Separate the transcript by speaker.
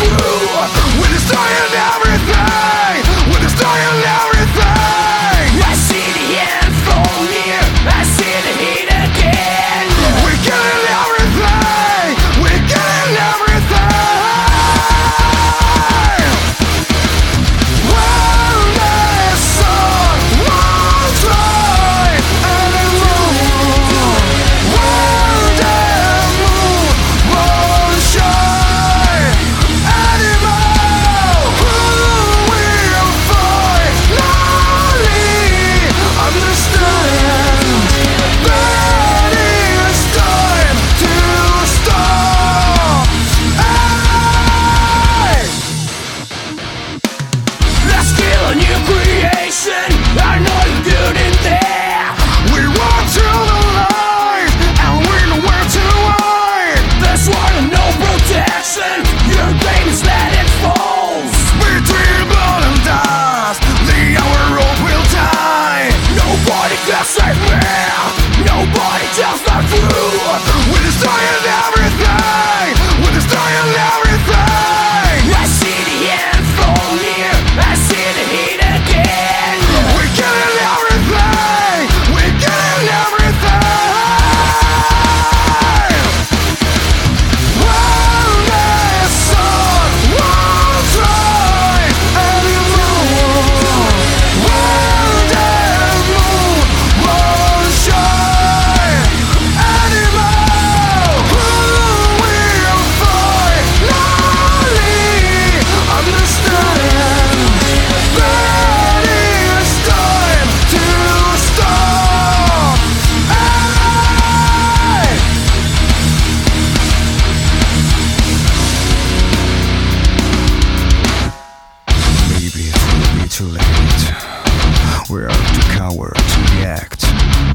Speaker 1: through. We're destroying everything. We're destroying everything.
Speaker 2: I see the end from here. I see the heat again.
Speaker 1: We're killing everything. We're killing everything. When the sun won't shine anymore, when the moon won't shine anymore, who will finally understand that it's time to stop? Hey!
Speaker 2: Let's kill a new creation. I know you're good in there.
Speaker 1: We walk through the light and we know where to hide.
Speaker 2: There's one and no protection. Your brain is let it fall.
Speaker 1: Between blood and dust, the hour rope will die.
Speaker 2: Nobody can save me. Nobody tells the truth.
Speaker 1: We're destroying everything. We're destroying everything.
Speaker 2: I see the end from here. I see the heat again.
Speaker 1: We're killing everything. We're killing everything. When the sun won't shine anymore, when the moon won't shine anymore, who will finally understand that it's time to stop? Hey! Maybe it will be too late. We are too coward to react.